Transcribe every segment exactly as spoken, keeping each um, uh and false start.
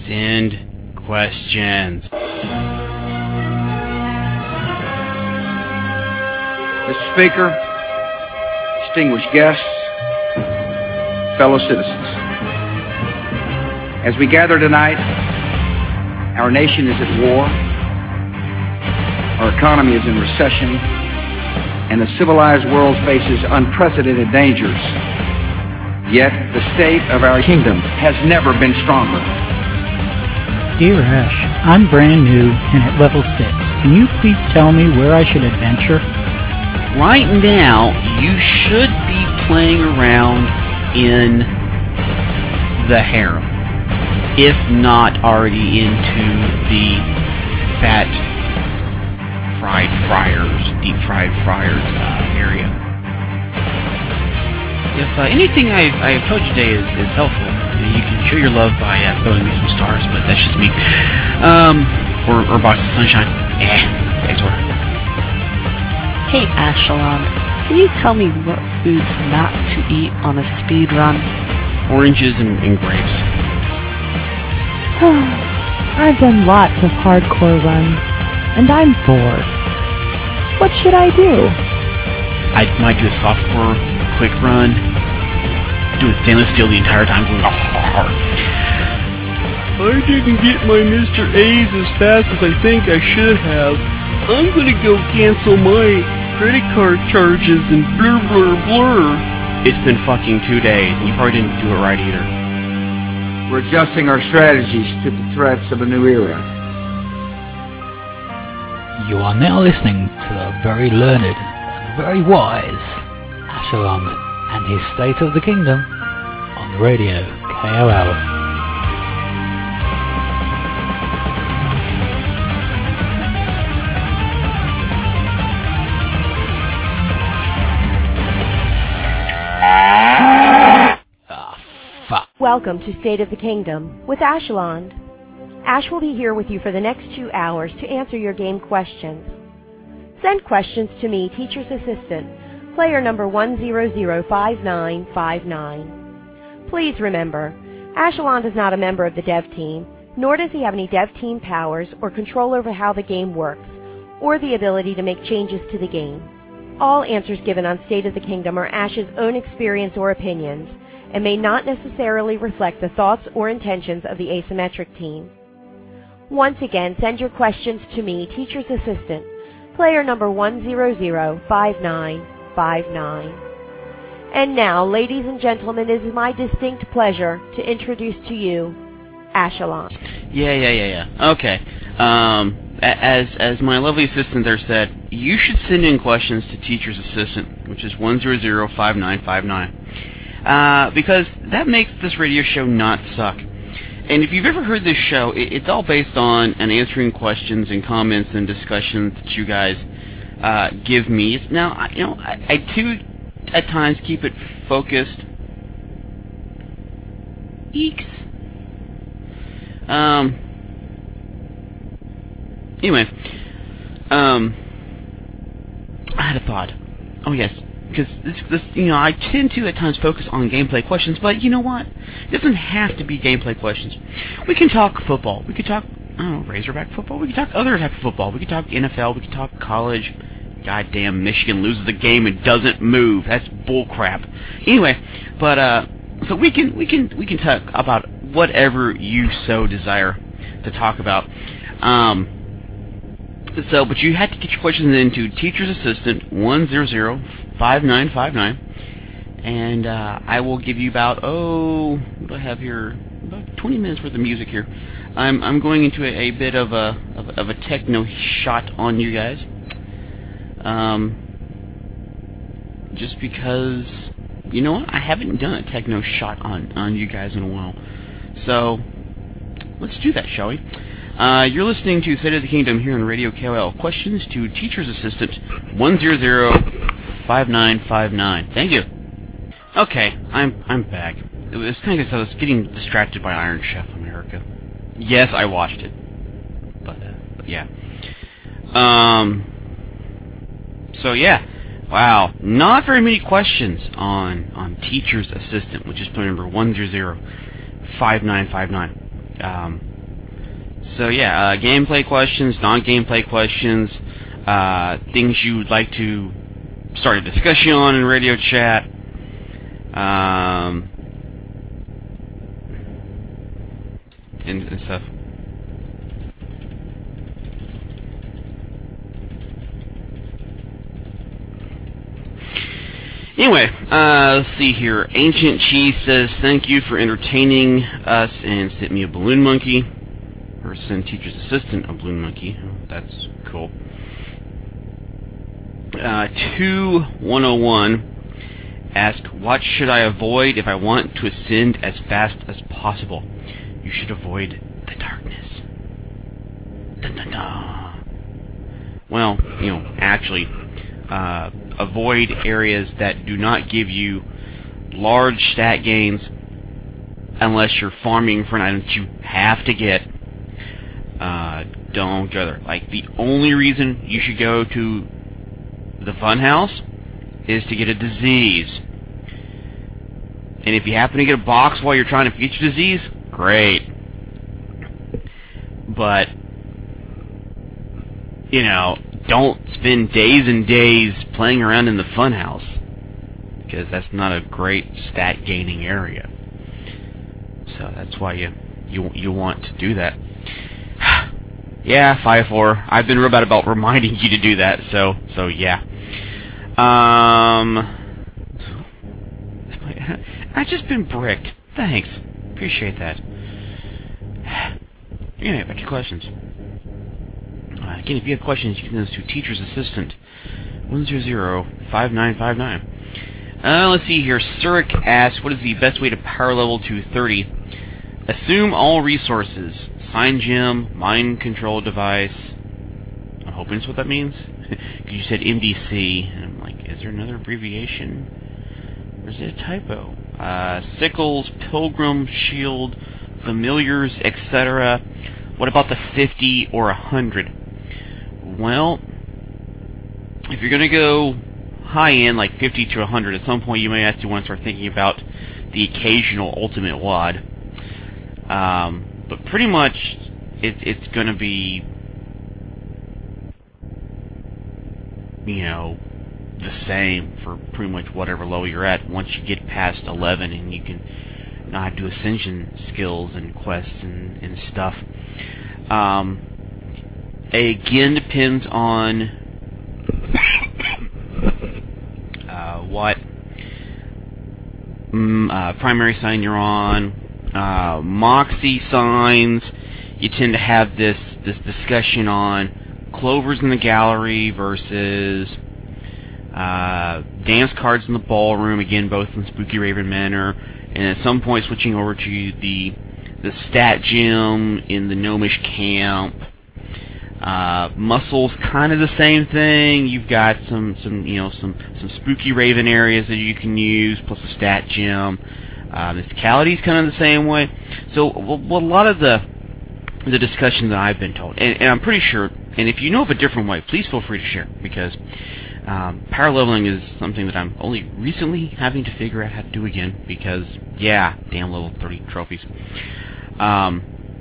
Send questions. Mister Speaker, distinguished guests, fellow citizens, as we gather tonight, our nation is at war, our economy is in recession, and the civilized world faces unprecedented dangers. Yet the state of our kingdom has never been stronger. Dear Ash, I'm brand new and at level six. Can you please tell me where I should adventure? Right now, you should be playing around in the harem, if not already into the fat fried fryers, deep fried fryers uh, area. If uh, anything I've, I've told you today is, is helpful, you can show your love by uh, throwing me some stars, but that's just me. Um, or, or box of sunshine. Eh, thanks, order. Hey, Ashalon, can you tell me what foods not to eat on a speed run? Oranges and, and grapes. I've done lots of hardcore runs, and I'm bored. What should I do? I might do a softcore quick run, doing stainless steel the entire time, going, oh, I didn't get my Mister A's as fast as I think I should have. I'm gonna go cancel my credit card charges and blur blur blur. It's been fucking two days, and you probably didn't do it right either. We're adjusting our strategies to the threats of a new era. You are now listening to the very learned and very wise Ashalon and his State of the Kingdom on the radio K O L. Welcome to State of the Kingdom with Ashalon. Ash will be here with you for the next two hours to answer your game questions. Send questions to me, Teacher's Assistant, player number one zero zero five nine five nine. Please remember, Ashalon is not a member of the dev team, nor does he have any dev team powers or control over how the game works, or the ability to make changes to the game. All answers given on State of the Kingdom are Ash's own experience or opinions, and may not necessarily reflect the thoughts or intentions of the Asymmetric team. Once again, send your questions to me, Teacher's Assistant, player number one zero zero five nine five nine. And now, ladies and gentlemen, it is my distinct pleasure to introduce to you Ashalon. Yeah, yeah, yeah, yeah. Okay. Um, as as my lovely assistant there said, you should send in questions to Teacher's Assistant, which is one zero zero five nine five nine. Uh, because that makes this radio show not suck. And if you've ever heard this show, it, it's all based on and answering questions and comments and discussions that you guys uh, give me. It's now, I, you know, I, I too, at times, keep it focused. Eeks. Um. Anyway, um, I had a thought. Oh yes. Because this, this, you know, I tend to at times focus on gameplay questions, but you know what? It doesn't have to be gameplay questions. We can talk football. We could talk, I don't know, Razorback football. We could talk other type of football. We could talk N F L. We could talk college. Goddamn, Michigan loses the game and doesn't move. That's bullcrap. Anyway, but uh, so we can we can we can talk about whatever you so desire to talk about. Um. So, but you had to get your questions into Teacher's Assistant one zero zero five nine five nine, and uh, I will give you about oh, what do I have here? About twenty minutes worth of music here. I'm I'm going into a, a bit of a of, of a techno shot on you guys, um, just because you know what, I haven't done a techno shot on on you guys in a while, so let's do that, shall we? Uh, you're listening to State of the Kingdom here on Radio K O L. Questions to Teacher's Assistant one zero zero five nine five nine. Thank you. Okay, I'm I'm back. It was kind of because I was getting distracted by Iron Chef America. Yes, I watched it, but, uh, but yeah. Um. So yeah, wow, not very many questions on on Teacher's Assistant, which is player number one zero zero five nine five nine. Um. So yeah, uh, gameplay questions, non-gameplay questions, uh, things you would like to start a discussion on in radio chat, um, and, and stuff. Anyway, uh, let's see here. Ancient Cheese says, thank you for entertaining us, and sent me a balloon monkey. Or send teacher's assistant a balloon monkey. Oh, that's cool. Uh, two one oh one ask, what should I avoid if I want to ascend as fast as possible? You should avoid the darkness. Dun, dun, dun. Well, you know, actually, uh, avoid areas that do not give you large stat gains unless you're farming for an item that you have to get. Uh, don't go there. Like, the only reason you should go to the funhouse is to get a disease. And if you happen to get a box while you're trying to get your disease, great. But, you know, don't spend days and days playing around in the funhouse, because that's not a great stat gaining area. So that's why you you you want to do that. Yeah, five four. I've been real bad about reminding you to do that. So so yeah. Um, I've just been bricked. Thanks, appreciate that. Anyway, back to questions. Uh, again, if you have questions, you can send those to Teacher's Assistant one zero zero five nine five nine. Uh, let's see here. Surik asks, what is the best way to power level to thirty? Assume all resources. Sign gem, mind control device. I'm hoping that's what that means. Because you said M D C. And I'm like, is there another abbreviation? Or is it a typo? Uh, sickles, pilgrim, shield, familiars, et cetera. What about the fifty or one hundred? Well, if you're going to go high-end, like fifty to one hundred, at some point you may have to want to start thinking about the occasional ultimate W O D. Um, but pretty much, it, it's going to be, you know, the same for pretty much whatever level you're at once you get past eleven and you can know how to do ascension skills and quests and, and stuff. Um, again, depends on uh, what mm, uh, primary sign you're on. Uh, Moxie signs, you tend to have this this discussion on clovers in the gallery versus uh, dance cards in the ballroom, again both in Spooky Raven Manor, and at some point switching over to the the stat gym in the gnomish camp. Uh, muscles, kind of the same thing. You've got some some you know some some Spooky Raven areas that you can use, plus a stat gym. Uh, Mysticality is kind of the same way. So, well, a lot of the the discussion that I've been told, and, and I'm pretty sure, and if you know of a different way, please feel free to share, because um, power leveling is something that I'm only recently having to figure out how to do again, because, yeah, damn level thirty trophies. Um,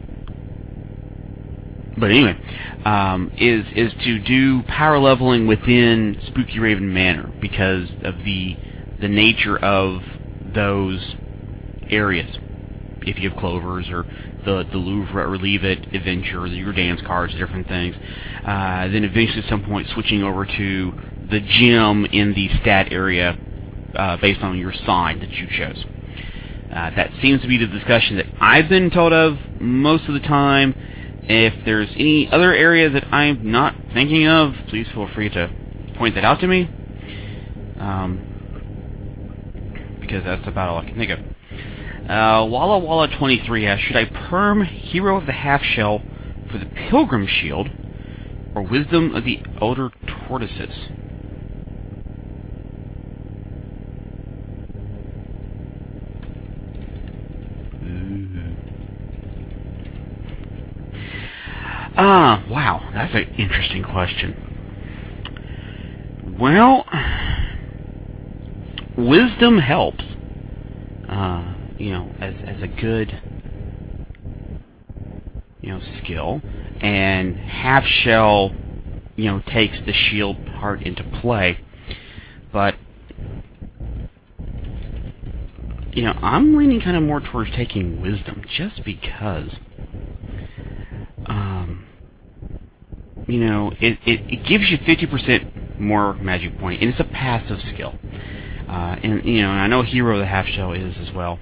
but anyway, um, is is to do power leveling within Spooky Raven Manor, because of the the nature of those areas. If you have clovers or the the Louvre Relieve It adventure, your dance cards, different things, uh, then eventually at some point switching over to the gym in the stat area uh, based on your sign that you chose. Uh, that seems to be the discussion that I've been told of most of the time. If there's any other area that I'm not thinking of, please feel free to point that out to me. Um, because that's about all I can think of. Uh, Walla Walla twenty-three asks, should I perm Hero of the Half Shell for the Pilgrim Shield, or Wisdom of the Elder Tortoises? Ah, uh, wow, that's an interesting question. Well, wisdom helps. Uh, you know, as as a good, you know, skill, and half shell, you know, takes the shield part into play. But you know, I'm leaning kind of more towards taking wisdom, just because, um, you know, it, it, it gives you fifty percent more magic point, and it's a passive skill. Uh, and, you know, and I know Hero the Half Shell is as well.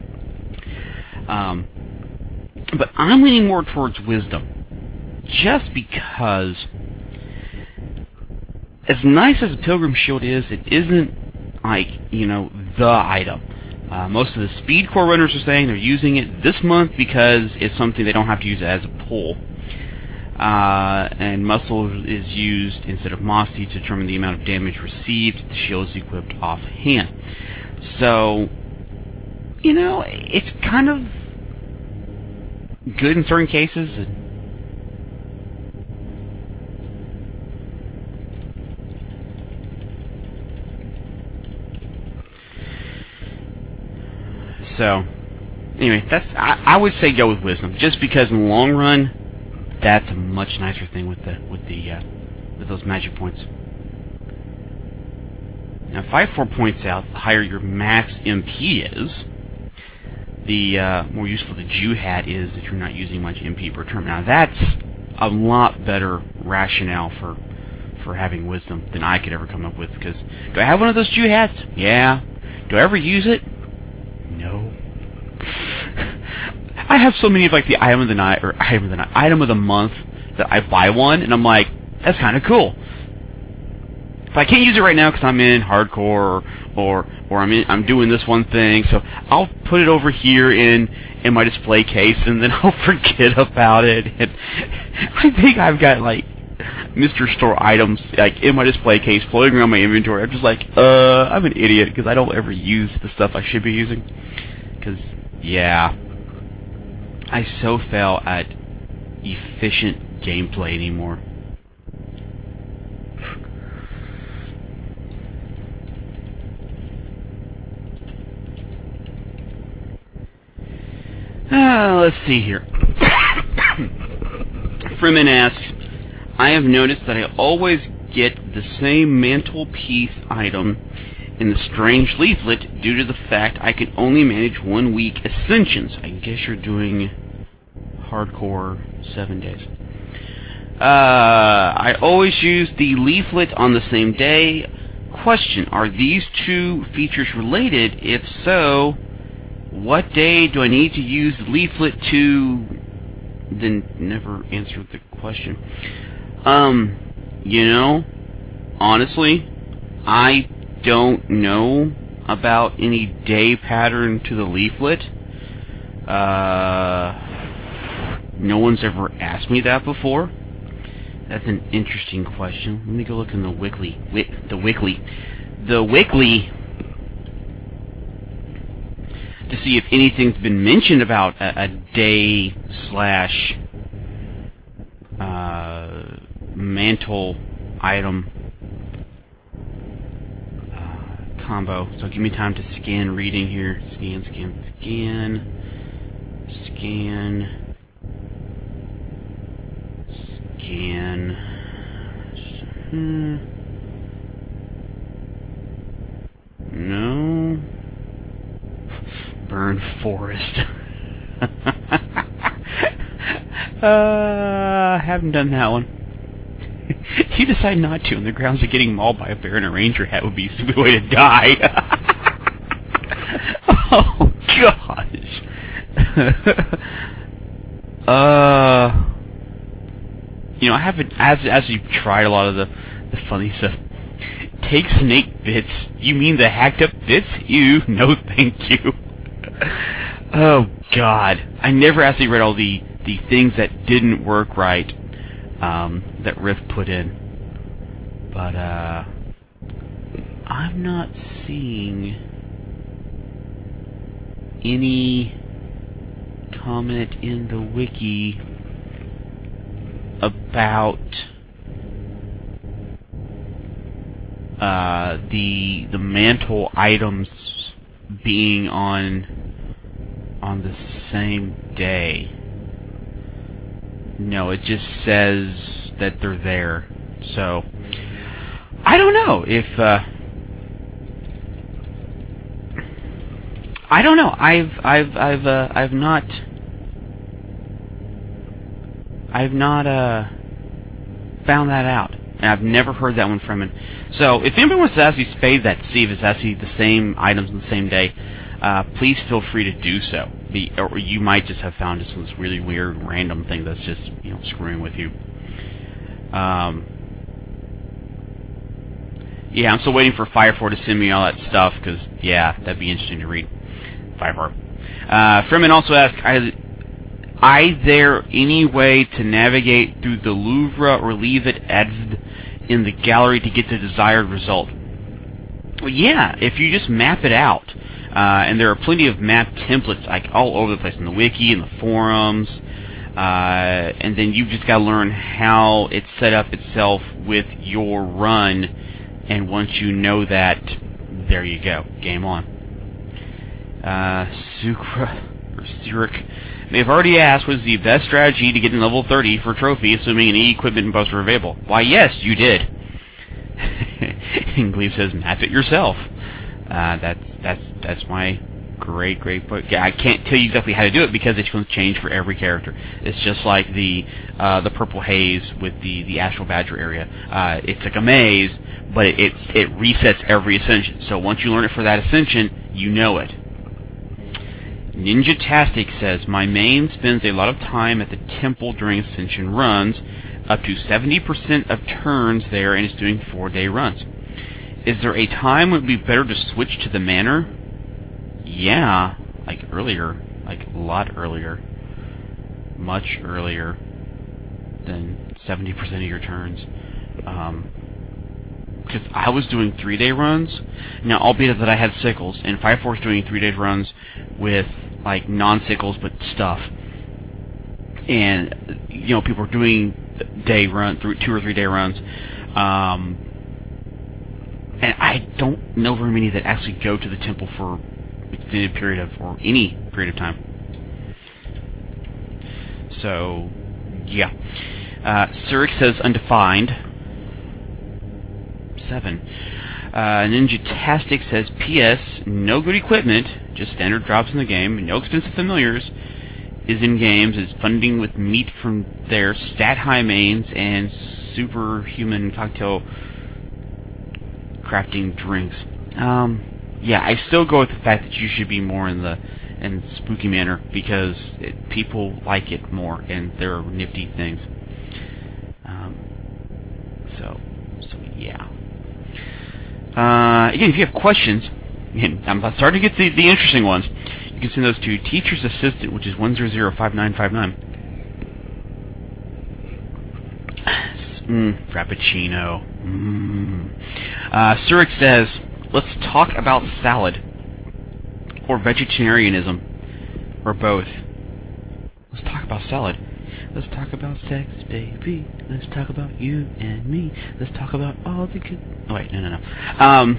Um, but I'm leaning more towards wisdom, just because, as nice as a Pilgrim Shield is, it isn't, like, you know, the item. Uh, most of the Speed Core runners are saying they're using it this month because it's something they don't have to use as a pull. Uh, and Muscle is used instead of Mossy to determine the amount of damage received if the shield is equipped offhand. So, you know, it's kind of good in certain cases. So, anyway, that's I, I would say go with Wisdom, just because in the long run, that's a much nicer thing with the with the uh, with those magic points. Now, five four points out, the higher your max M P is, the uh, more useful the Jew hat is if you're not using much M P per turn. Now, that's a lot better rationale for for having Wisdom than I could ever come up with. Because do I have one of those Jew hats? Yeah. Do I ever use it? No. I have so many of like the item of the night or item of the night, item of the month that I buy one and I'm like, that's kind of cool. But I can't use it right now because I'm in hardcore or or, or I'm in, I'm doing this one thing, so I'll put it over here in in my display case and then I'll forget about it. And I think I've got like Mister Store items like in my display case floating around my inventory. I'm just like, uh, I'm an idiot because I don't ever use the stuff I should be using. Because yeah. I so fail at efficient gameplay anymore. Uh, let's see here. Freeman asks, I have noticed that I always get the same mantelpiece item in the Strange Leaflet due to the fact I can only manage one week Ascensions. I guess you're doing hardcore seven days. Uh, I always use the leaflet on the same day. Question, are these two features related? If so, what day do I need to use the leaflet to... Then never answered the question. Um, you know, honestly, I don't know about any day pattern to the leaflet. Uh, no one's ever asked me that before. That's an interesting question. Let me go look in the Wiki. The Wiki. The Wiki to see if anything's been mentioned about a, a day slash uh, mantle item combo. So give me time to scan reading here. Scan, scan, scan. Scan. Scan. Hmm. No. Burn Forest. uh, haven't done that one. If you decide not to, on the grounds of getting mauled by a bear in a ranger hat would be a stupid way to die. Oh, gosh. uh, you know, I haven't, as as you've tried a lot of the, the funny stuff. Take snake bits. You mean the hacked up bits? Ew, no thank you. Oh, God. I never actually read all the, the things that didn't work right. Um, that Rift put in. But, uh, I'm not seeing any comment in the wiki about uh, the the mantle items being on on the same day. no, it just says that they're there. So, I don't know if, uh, I don't know, I've, I've, I've, uh, I've not, I've not, uh, found that out. And I've never heard that one from him. So, if anybody wants to actually spade that to see if it's actually the same items on the same day, uh, please feel free to do so. Be, or you might just have found just this really weird, random thing that's just, you know, screwing with you. Um, yeah, I'm still waiting for Fire four to send me all that stuff, because, yeah, that'd be interesting to read. Fire four. Uh, Freeman also asked, I... I there any way to navigate through the Louvre or leave it added in the gallery to get the desired result? Well, yeah, if you just map it out, uh, and there are plenty of map templates like all over the place in the wiki and the forums, uh, and then you've just got to learn how it's set up itself with your run, and once you know that, there you go, game on. Uh, Sukra or Surik. They've already asked, what is the best strategy to get to level thirty for trophy, assuming any equipment and buffs are available? Why, yes, you did. And Glebe says, map it yourself. Uh, that's that's that's my great, great book. I can't tell you exactly how to do it because it's going to change for every character. It's just like the uh, the Purple Haze with the, the Astral Badger area. Uh, it's like a maze, but it, it's, it resets every ascension. So once you learn it for that ascension, you know it. Ninja-tastic says, my main spends a lot of time at the temple during Ascension runs, up to seventy percent of turns there, and is doing four-day runs. Is there a time when it would be better to switch to the manor? Yeah, like earlier, like a lot earlier. Much earlier than seventy percent of your turns. Um... Because I was doing three-day runs, now albeit that I had sickles, and Fire Force doing three-day runs with, like, non-sickles, but stuff. And, you know, people are doing day run, through two or three-day runs, um, and I don't know very many that actually go to the temple for extended period of, or any period of time. So, yeah. Uh, Surik says undefined. Seven. Uh, Ninja-tastic says, P S No good equipment, just standard drops in the game, no expensive familiars is in games, is funding with meat from their stat-high mains and superhuman cocktail crafting drinks. Um, yeah, I still go with the fact that you should be more in the in spooky manner, because it, people like it more, and there are nifty things. Um, so, so yeah. Uh, again, if you have questions, again, I'm starting to get the, the interesting ones. You can send those to Teacher's Assistant, which is one zero zero five nine five nine. Mm, Frappuccino. Mm. Uh, Surik says, let's talk about salad. Or vegetarianism. Or both. Let's talk about salad. Let's talk about sex, baby. Let's talk about you and me. Let's talk about all the good... Oh, wait, no, no, no. Um...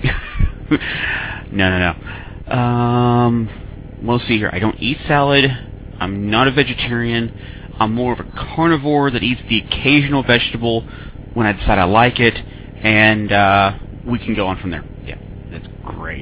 no, no, no. Um... We'll see here. I don't eat salad. I'm not a vegetarian. I'm more of a carnivore that eats the occasional vegetable when I decide I like it. And, uh... we can go on from there. Yeah, that's great.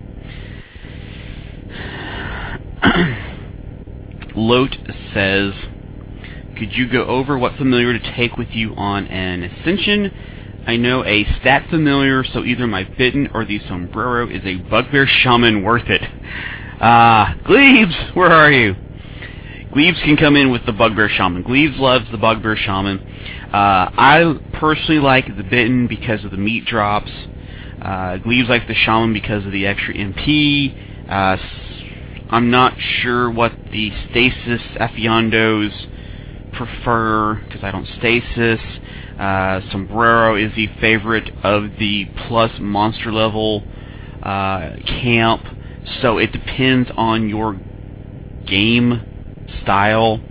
Lote says... Could you go over what familiar to take with you on an ascension? I know a stat familiar, so either my Bitten or the Sombrero is a Bugbear Shaman worth it. Ah, uh, Glebes, where are you? Glebes can come in with the Bugbear Shaman. Glebes loves the Bugbear Shaman. Uh, I personally like the Bitten because of the meat drops. Uh, Glebes likes the Shaman because of the extra M P. Uh, I'm not sure what the Stasis Afiandos prefer, because I don't stasis. Uh, Sombrero is the favorite of the plus monster level uh, camp, so it depends on your game style.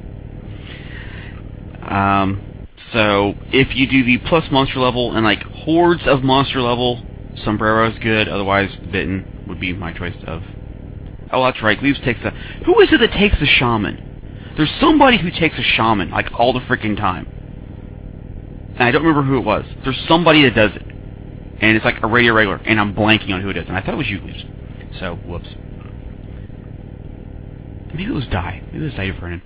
Um, so if you do the plus monster level and like hordes of monster level, Sombrero is good. Otherwise, Bitten would be my choice of. Oh, that's right. Glebes takes the. Who is it that takes the Shaman? There's somebody who takes a shaman, like, all the freaking time. And I don't remember who it was. There's somebody that does it. And it's like a radio regular, and I'm blanking on who it is. And I thought it was you, Leaves. So, whoops. Maybe it was Di. Maybe it was Di Vernon.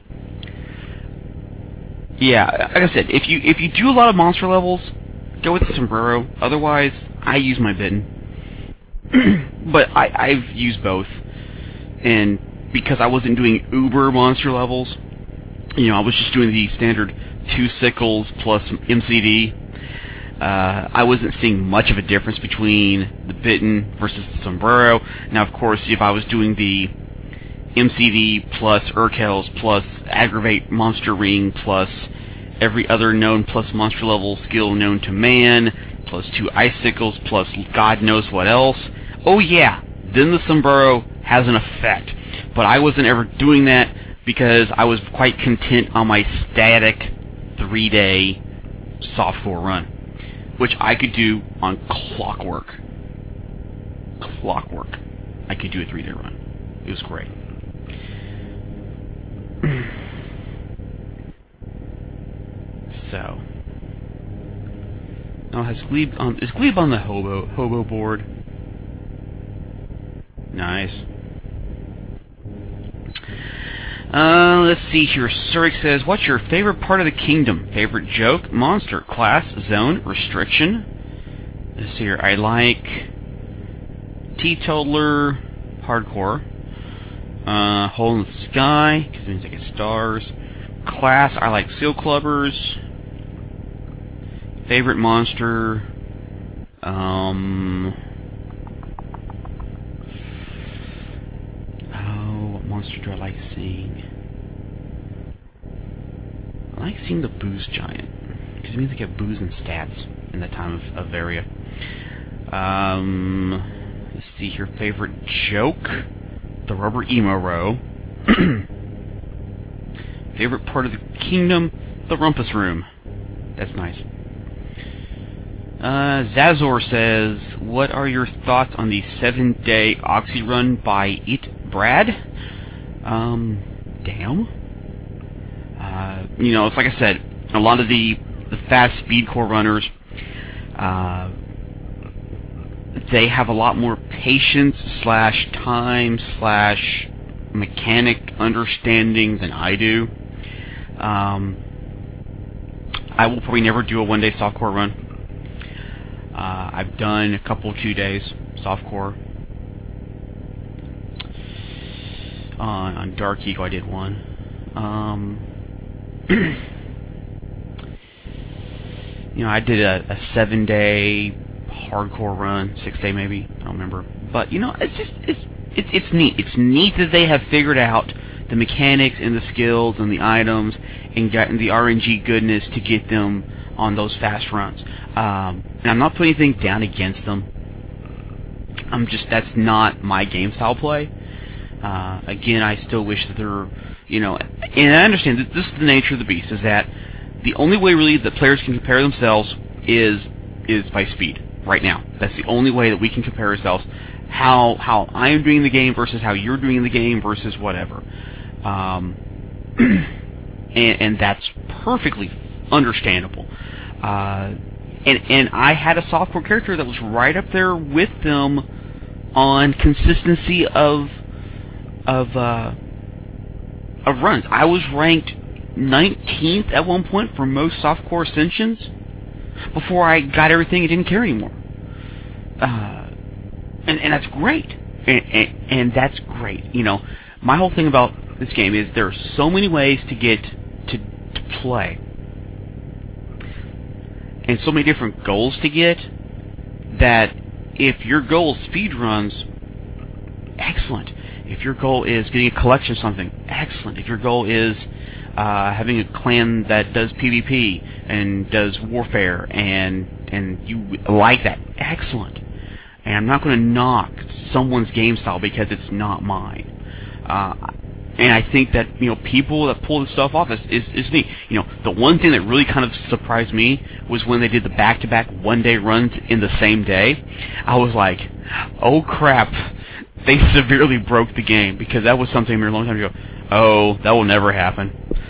Yeah, like I said, if you if you do a lot of monster levels, go with the sombrero. Otherwise, I use my Bitten. But I, I've used both. And because I wasn't doing uber monster levels, you know, I was just doing the standard two sickles plus M C D. Uh, I wasn't seeing much of a difference between the Bitten versus the sombrero. Now, of course, if I was doing the M C D plus Urkels plus Aggravate Monster Ring plus every other known plus monster level skill known to man plus two icicles plus God knows what else, oh yeah, then the sombrero has an effect. But I wasn't ever doing that because I was quite content on my static three-day softcore run, which I could do on clockwork. Clockwork. I could do a three-day run. It was great. So, now has Glebe on? Is Glebe on the hobo hobo board? Nice. Uh, let's see here. Surik says, "What's your favorite part of the kingdom? Favorite joke, monster, class, zone, restriction?" Let's see here. I like Teetotaler, hardcore. Uh, Hole in the Sky, because it means I get stars. Class, I like Seal Clubbers. Favorite monster, um... oh, what monster do I like seeing? I like seeing the Booze Giant, because it means I get booze and stats in the time of, of Varia. Um, let's see here, favorite joke? The Rubber Emo Row. Favorite part of the kingdom? The Rumpus Room. That's nice. Uh, Zazor says, "What are your thoughts on the seven-day Oxy run by It Brad?" Um, damn. Uh, you know, it's like I said, a lot of the, the fast speedcore runners, uh, they have a lot more patience slash time slash mechanic understanding than I do. Um, I will probably never do a one-day softcore run. Uh, I've done a couple two days softcore. On, on Dark Eagle I did one. Um, you know, I did a, a seven-day hardcore run, six day maybe, I don't remember. But you know, it's just it's it's it's neat. It's neat that they have figured out the mechanics and the skills and the items and gotten the R N G goodness to get them on those fast runs. Um, and I'm not putting anything down against them. I'm just that's not my game style play. Uh, again, I still wish that there were, you know, and I understand that this is the nature of the beast, is that the only way really that players can compare themselves is is by speed. Right now, that's the only way that we can compare ourselves. How how I am doing the game versus how you're doing the game versus whatever, um, and and that's perfectly understandable. Uh, and and I had a softcore character that was right up there with them on consistency of of uh, of runs. I was ranked nineteenth at one point for most softcore ascensions. Before I got everything and didn't care anymore. Uh, and, and that's great. And, and, and that's great. You know, my whole thing about this game is there are so many ways to get to, to play. And so many different goals to get that if your goal is speed runs, excellent. If your goal is getting a collection of something, excellent. If your goal is uh, having a clan that does PvP and does warfare, and and you like that, excellent. And I'm not going to knock someone's game style because it's not mine. Uh, and I think that, you know, people that pull this stuff off is, is, is neat. You know, the one thing that really kind of surprised me was when they did the back-to-back one-day runs in the same day. I was like, oh crap, they severely broke the game, because that was something a long time ago. Oh, that will never happen.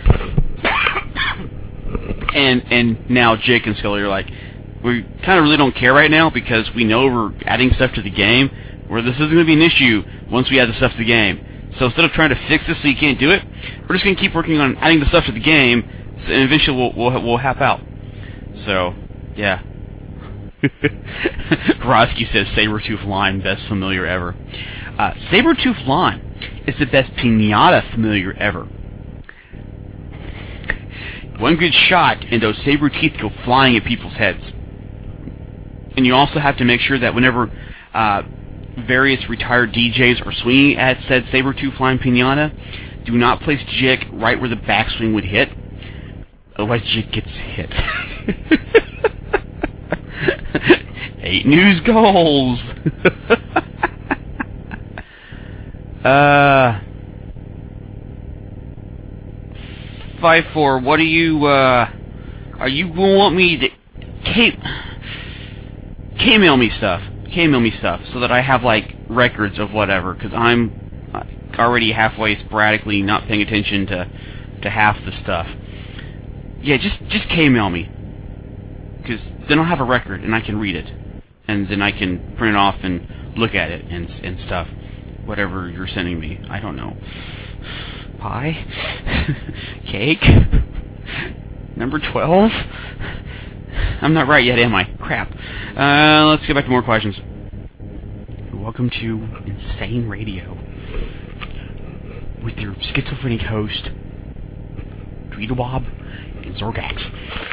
and and now Jake and Scully are like, we kind of really don't care right now because we know we're adding stuff to the game where this isn't going to be an issue once we add the stuff to the game. So instead of trying to fix this so you can't do it, we're just going to keep working on adding the stuff to the game, so, and eventually we'll, we'll, we'll hap out. So, yeah. Grosky says Sabretooth Lime, best familiar ever. Uh, Sabretooth Lime is the best pinata familiar ever. One good shot and those saber teeth go flying at people's heads. And you also have to make sure that whenever uh, various retired D Js are swinging at said Sabretooth Lime pinata, do not place Jik right where the backswing would hit. Otherwise, Jik gets hit. Eight news goals. uh, five four. What do you? Uh, are you gonna want me to? K, K-mail me stuff. K-mail me stuff so that I have like records of whatever. Because I'm already halfway sporadically not paying attention to to half the stuff. Yeah, just just K-mail me. Because then I'll have a record and I can read it, and then I can print it off and look at it and and stuff. Whatever you're sending me, I don't know. Pie, cake, number twelve. I'm not right yet, am I? Crap. Uh, let's get back to more questions. Welcome to Insane Radio with your schizophrenic host, Tweedlewob and Zorgax.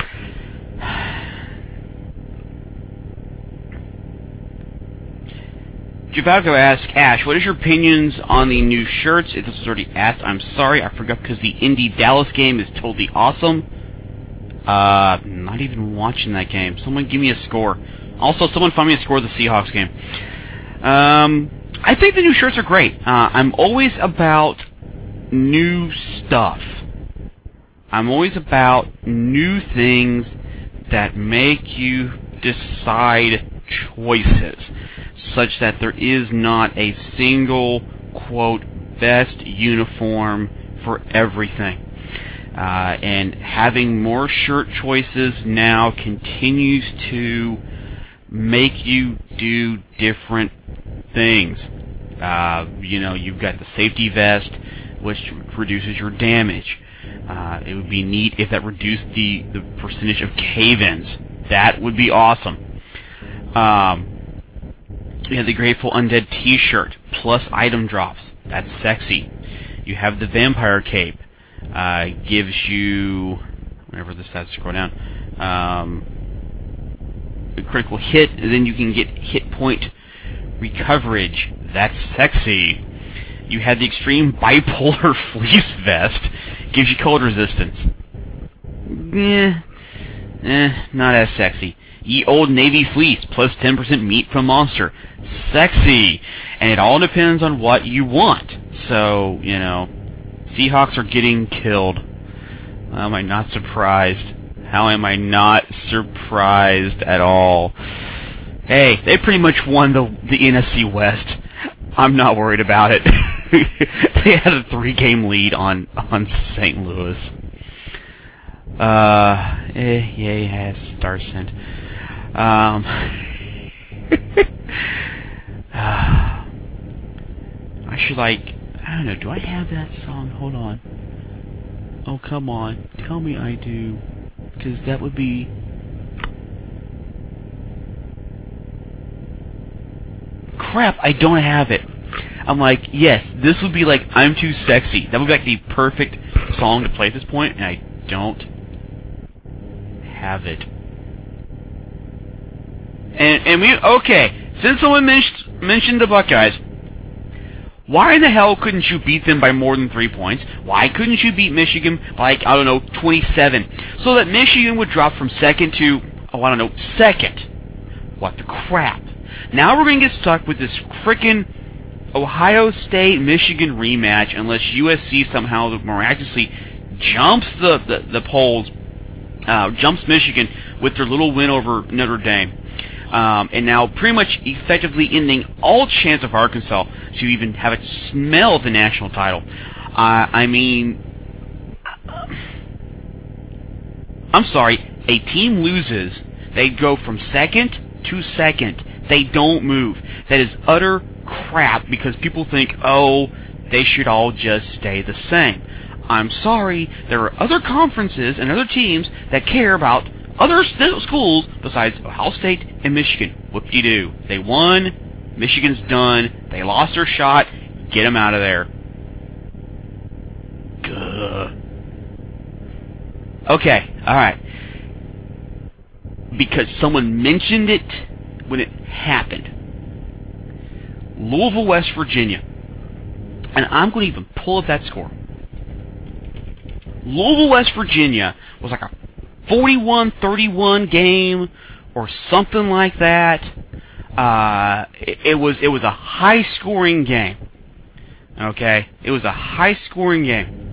Javalco asks, Ash, what is your opinions on the new shirts? If this was already asked, I'm sorry, I forgot because the Indie Dallas game is totally awesome. Uh, not even watching that game. Someone give me a score. Also, someone find me a score of the Seahawks game. Um, I think the new shirts are great. Uh, I'm always about new stuff. I'm always about new things that make you decide choices, such that there is not a single, quote, best uniform for everything. Uh, and having more shirt choices now continues to make you do different things. Uh, you know, you've got the safety vest, which reduces your damage. Uh, it would be neat if that reduced the, the percentage of cave-ins. That would be awesome. Um, you have the Grateful Undead t-shirt, plus item drops. That's sexy. You have the Vampire cape. Uh, gives you, whenever the stats scroll down, um, a critical hit, and then you can get hit point recoverage. That's sexy. You have the Extreme Bipolar Fleece Vest. Gives you cold resistance. Eh, eh, not as sexy. Ye Old Navy Fleece, plus ten percent meat from Monster. Sexy. And it all depends on what you want. So, you know, Seahawks are getting killed. How am I not surprised? How am I not surprised at all? Hey, they pretty much won the the N F C West. I'm not worried about it. They had a three-game lead on, on Saint Louis. Uh, eh, yeah, yeah, Star Sent. Um, uh, I should, like, I don't know, do I have that song? Hold on. Oh, come on. Tell me I do. Because that would be... Crap, I don't have it. I'm like, yes, this would be like, I'm Too Sexy. That would be like the perfect song to play at this point, and I don't have it. And, and we, okay, since someone mentioned, mentioned the Buckeyes, why in the hell couldn't you beat them by more than three points? Why couldn't you beat Michigan by, like, I don't know, twenty-seven? So that Michigan would drop from second to, oh, I don't know, second. What the crap? Now we're going to get stuck with this frickin' Ohio State-Michigan rematch unless U S C somehow miraculously jumps the, the, the polls, uh, jumps Michigan with their little win over Notre Dame. Um, and now pretty much effectively ending all chance of Arkansas to even have a smell of the national title. Uh, I mean, I'm sorry, a team loses, they go from second to second. They don't move. That is utter crap because people think, oh, they should all just stay the same. I'm sorry, there are other conferences and other teams that care about other st- schools besides Ohio State and Michigan. Whoop-de-doo. They won. Michigan's done. They lost their shot. Get them out of there. Gah. Okay, alright. Because someone mentioned it when it happened. Louisville, West Virginia. And I'm going to even pull up that score. Louisville, West Virginia was like a forty-one thirty-one game or something like that. Uh, it, it was it was a high-scoring game. Okay? It was a high-scoring game.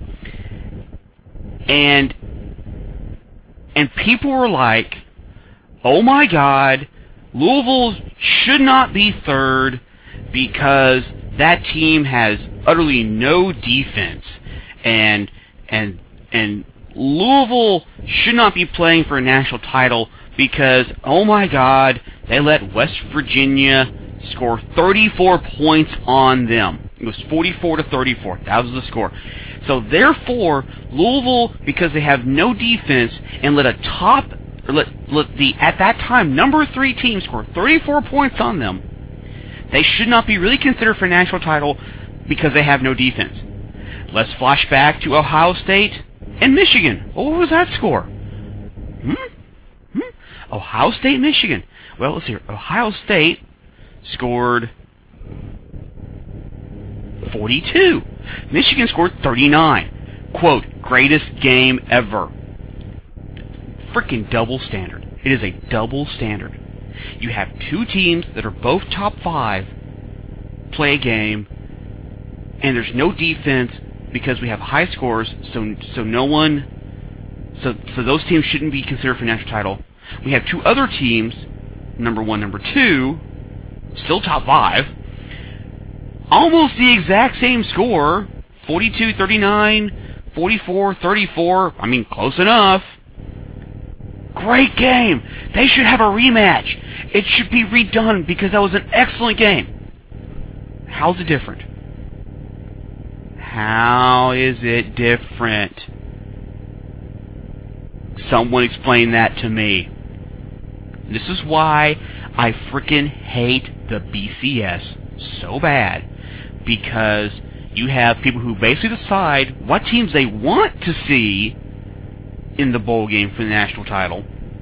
And and people were like, oh my God, Louisville should not be third because that team has utterly no defense. And and and Louisville should not be playing for a national title because, oh my God, they let West Virginia score thirty-four points on them. It was forty-four to thirty-four. That was the score. So therefore, Louisville, because they have no defense and let a top, or let, let the at that time number three team score thirty-four points on them, they should not be really considered for a national title because they have no defense. Let's flash back to Ohio State and Michigan. What was that score? Hmm? Hmm? Ohio State, Michigan. Well, let's see here. Ohio State scored forty-two. Michigan scored thirty-nine. Quote, greatest game ever. Freaking double standard. It is a double standard. You have two teams that are both top five play a game, and there's no defense because we have high scores, so so no one, so so those teams shouldn't be considered for national title. We have two other teams, number one, number two, still top five, almost the exact same score, forty-two thirty-nine, forty-four thirty-four, I mean, close enough. Great game! They should have a rematch. It should be redone because that was an excellent game. How's it different? How is it different? Someone explain that to me. This is why I freaking hate the B C S so bad. Because you have people who basically decide what teams they want to see in the bowl game for the national title.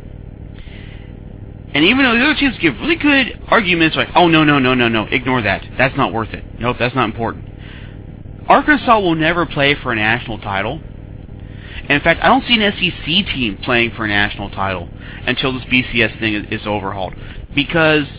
And even though the other teams give really good arguments like, oh, no, no, no, no, no, ignore that. That's not worth it. Nope, that's not important. Arkansas will never play for a national title. And in fact, I don't see an S E C team playing for a national title until this B C S thing is overhauled. Because,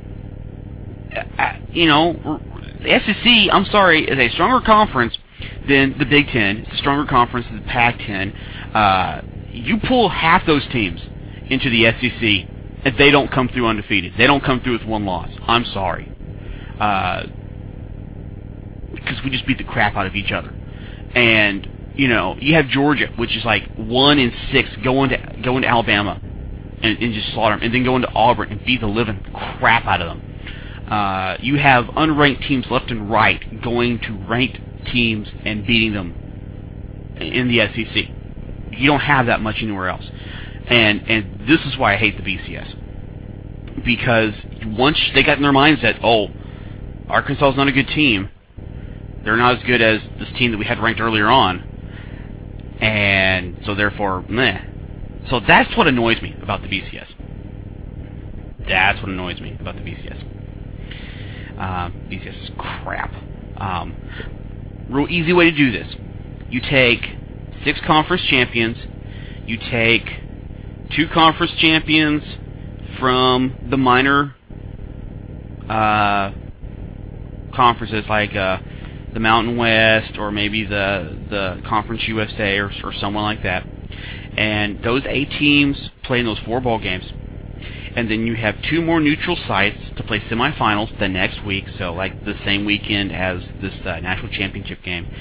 you know, the S E C, I'm sorry, is a stronger conference than the Big Ten. It's a stronger conference than the Pac ten. Uh, you pull half those teams into the S E C, and they don't come through undefeated. They don't come through with one loss. I'm sorry. Uh, because we just beat the crap out of each other. And, you know, you have Georgia, which is like one and six, going to going to Alabama and, and just slaughter them, and then going to Auburn and beat the living crap out of them. Uh, you have unranked teams left and right going to ranked teams and beating them in the S E C. You don't have that much anywhere else. And and this is why I hate the B C S. Because once they got in their mindset, oh, Arkansas is not a good team, they're not as good as this team that we had ranked earlier on, and so therefore, meh. So that's what annoys me about the B C S. That's what annoys me about the B C S. Uh, B C S is crap. Um, real easy way to do this. You take six conference champions, you take two conference champions from the minor uh, conferences like uh, the Mountain West or maybe the the Conference U S A or, or someone like that. And those eight teams play in those four ball games. And then you have two more neutral sites to play semifinals the next week, so like the same weekend as this uh, national championship game.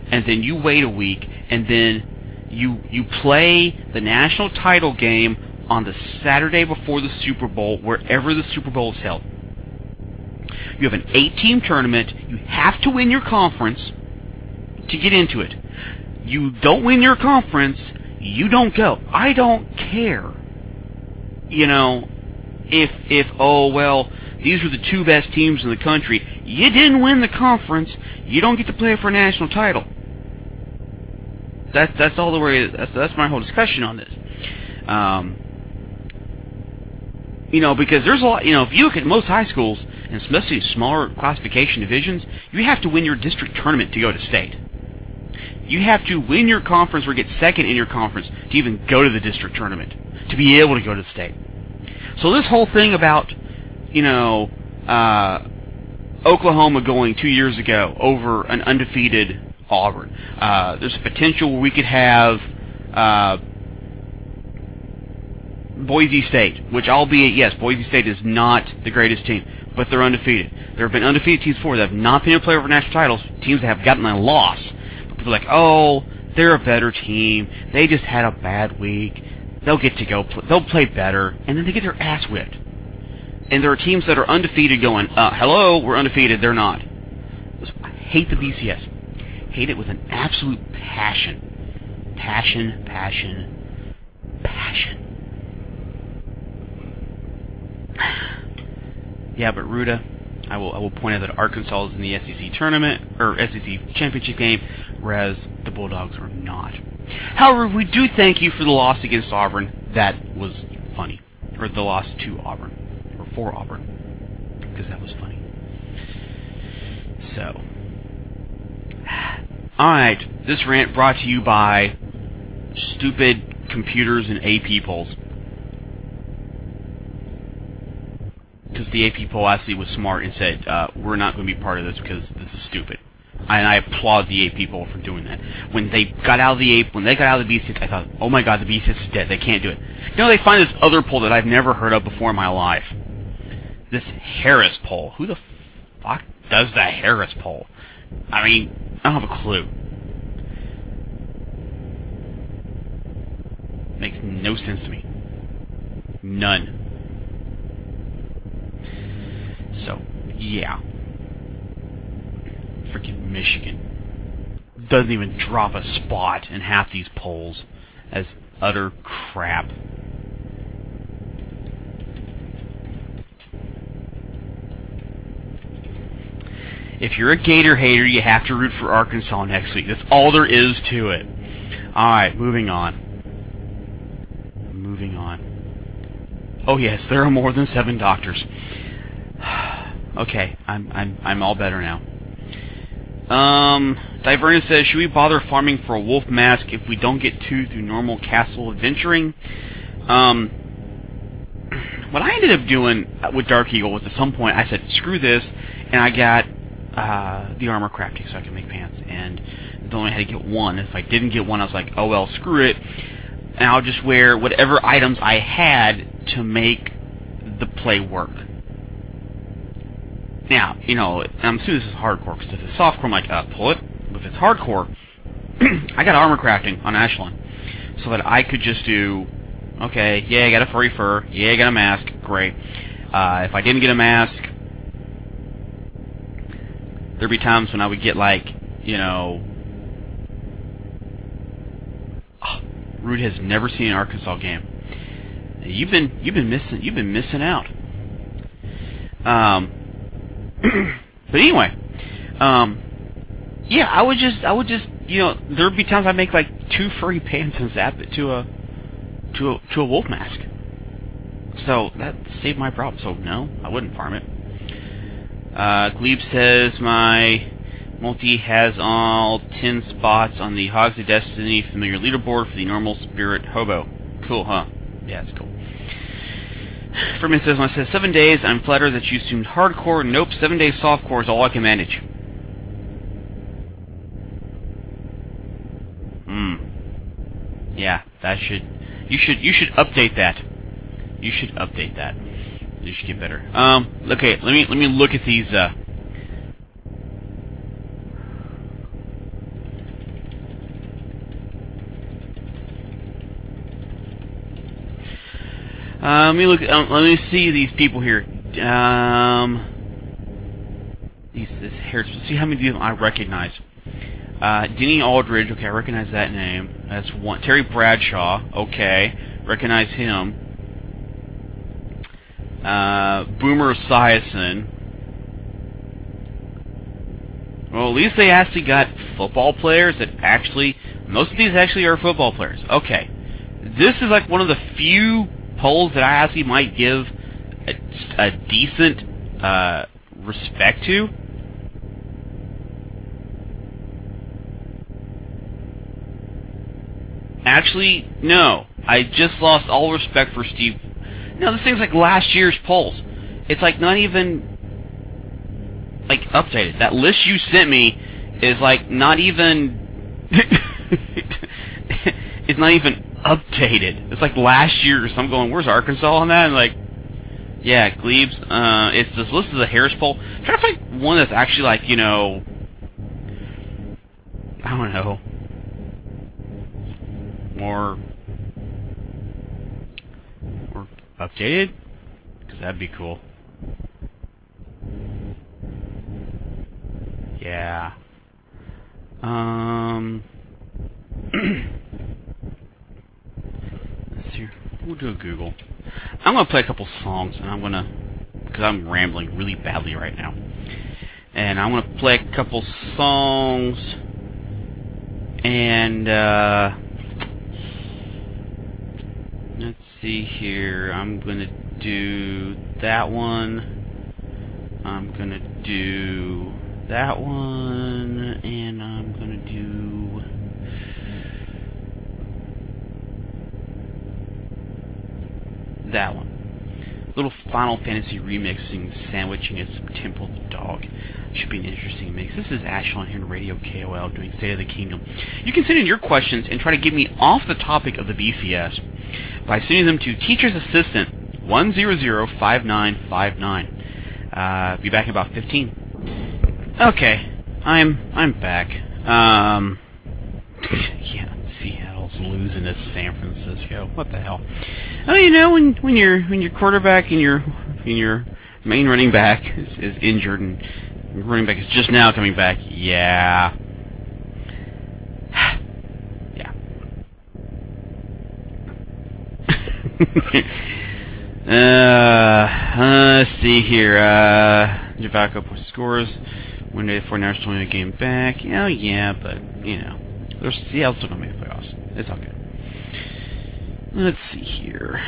and then you wait a week, and then you you play the national title game on the Saturday before the Super Bowl, wherever the Super Bowl is held. You have an eight-team tournament. You have to win your conference to get into it. You don't win your conference, you don't go. I don't care. You know, if, if oh, well, these were the two best teams in the country. You didn't win the conference. You don't get to play for a national title. That's that's all the way. That's that's my whole discussion on this. Um, you know, because there's a lot. You know, if you look at most high schools, and especially smaller classification divisions, you have to win your district tournament to go to state. You have to win your conference or get second in your conference to even go to the district tournament, to be able to go to the state. So this whole thing about, you know, uh, Oklahoma going two years ago over an undefeated Auburn. Uh, there's a potential where we could have uh, Boise State, which albeit, yes, Boise State is not the greatest team, but they're undefeated. There have been undefeated teams before that have not been able to play over national titles, teams that have gotten a loss. But people are like, oh, they're a better team. They just had a bad week. They'll get to go. Pl- they'll play better, and then they get their ass whipped. And there are teams that are undefeated going, uh, hello, we're undefeated. They're not. I hate the B C S. Hate it with an absolute passion. Passion, passion, passion. Yeah, but Ruda, I will I will point out that Arkansas is in the S E C tournament, or S E C championship game, whereas the Bulldogs are not. However, we do thank you for the loss against Auburn. That was funny. Or the loss to Auburn. Or for Auburn. Because that was funny. So. Alright, this rant brought to you by stupid computers and A P polls. Because the A P poll actually was smart and said, uh, we're not going to be part of this because this is stupid. And I applaud the A P poll for doing that. When they got out of the A P, when they got out of the B C S, I thought, oh my god, the B C S is dead. They can't do it. You know, they find this other poll that I've never heard of before in my life. This Harris poll. Who the fuck does the Harris poll? I mean, I don't have a clue. Makes no sense to me. None. So, yeah. Freaking Michigan doesn't even drop a spot in half these polls as utter crap. If you're a Gator hater, you have to root for Arkansas next week. That's all there is to it. Alright, moving on. Moving on. Oh yes, there are more than seven doctors. Okay, I'm I'm I'm all better now. Um, Diverna says, should we bother farming for a wolf mask if we don't get two through normal castle adventuring? Um, what I ended up doing with Dark Eagle was at some point I said, screw this, and I got uh, the armor crafting so I can make pants, and I only had to get one. If I didn't get one, I was like, oh well, screw it, and I'll just wear whatever items I had to make the play work. Now, you know, I'm assuming this is hardcore, because if it's softcore, I'm like, uh, pull it. But if it's hardcore, I got armor crafting on Ashland, so that I could just do, okay, yeah, I got a furry fur, yeah, I got a mask, great. Uh, if I didn't get a mask, there'd be times when I would get, like, you know, oh, Rude has never seen an Arkansas game. You've been, you've been missing, you've been missing out. Um... But anyway, um, yeah, I would just, I would just, you know, there'd be times I'd make like two furry pants and zap it to a, to a, to a wolf mask. So that saved my problem. So no, I wouldn't farm it. Uh, Glebe says my multi has all ten spots on the Hogs of Destiny familiar leaderboard for the normal spirit hobo. Cool, huh? Yeah, it's cool. Furman says, when I said seven days, I'm flattered that you assumed hardcore. Nope, seven days softcore is all I can manage. Hmm. Yeah, that should... You should you should update that. You should update that. You should get better. Um, okay, let me let me look at these, uh... Uh, let me look. Um, let me see these people here. Um, these this hair. See how many of them I recognize. Uh, Denny Aldridge. Okay, I recognize that name. That's one. Terry Bradshaw. Okay, recognize him. Uh, Boomer Esiason. Well, at least they actually got football players that actually. Most of these actually are football players. Okay, this is like one of the few polls that I actually might give a, a decent uh, respect to. Actually, no. I just lost all respect for Steve. No, this thing's like last year's polls. It's like not even like updated. That list you sent me is like not even. It's not even updated. It's like last year. So I'm going, where's Arkansas on that? And like, yeah, Glebes. Uh, it's this list is a Harris poll. I'm trying to find one that's actually like, you know, I don't know, more, more updated, because that'd be cool. Yeah. Um. Let's see. We'll do a Google. I'm gonna play a couple songs, and I'm gonna, because I'm rambling really badly right now, and I'm gonna play a couple songs, and uh, let's see here. I'm gonna do that one. I'm gonna do that one, and I'm gonna do. That one. Little Final Fantasy remixing, sandwiching it some Temple of the Dog. Should be an interesting mix. This is Ashlon here on Radio K O L doing State of the Kingdom. You can send in your questions and try to get me off the topic of the B C S by sending them to Teacher's Assistant one zero zero five nine five nine. Uh, be back in about fifteen. Okay, I'm I'm back. Um, yeah, Seattle's losing to San Francisco. What the hell? Oh, you know, when when your when your quarterback and your and your main running back is, is injured and your running back is just now coming back, yeah, yeah. uh, uh, let's see here. Uh, Javaco scores one day before National League game back. Oh yeah, but you know, there's Seattle's still gonna make the playoffs. It's all good. Let's see here.